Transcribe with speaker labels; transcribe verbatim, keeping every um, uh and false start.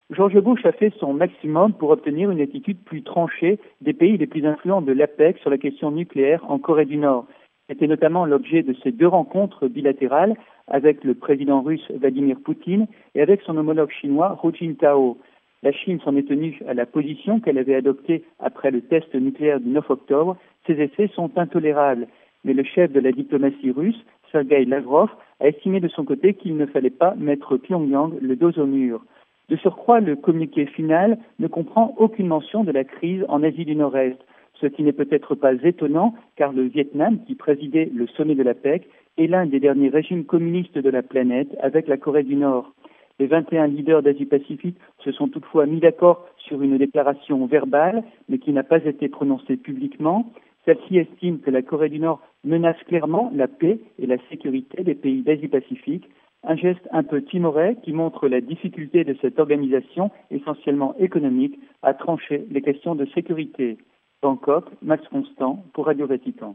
Speaker 1: George Bush a fait son maximum pour obtenir une attitude plus tranchée des pays les plus influents de l'APEC sur la question nucléaire en Corée du Nord. C'était notamment l'objet de ces deux rencontres bilatérales avec le président russe Vladimir Poutine et avec son homologue chinois Hu Jintao. La Chine s'en est tenue à la position qu'elle avait adoptée après le test nucléaire du neuf octobre. Ces effets sont intolérables. Mais le chef de la diplomatie russe, Sergei Lavrov, a estimé de son côté qu'il ne fallait pas mettre Pyongyang le dos au mur. De surcroît, le communiqué final ne comprend aucune mention de la crise en Asie du Nord-Est, ce qui n'est peut-être pas étonnant car le Vietnam, qui présidait le sommet de l'APEC, est l'un des derniers régimes communistes de la planète avec la Corée du Nord. Les vingt et un leaders d'Asie-Pacifique se sont toutefois mis d'accord sur une déclaration verbale, mais qui n'a pas été prononcée publiquement. Celle-ci estime que la Corée du Nord menace clairement la paix et la sécurité des pays d'Asie-Pacifique, un geste un peu timoré qui montre la difficulté de cette organisation, essentiellement économique, à trancher les questions de sécurité. Bangkok, Max Constant pour Radio Vatican.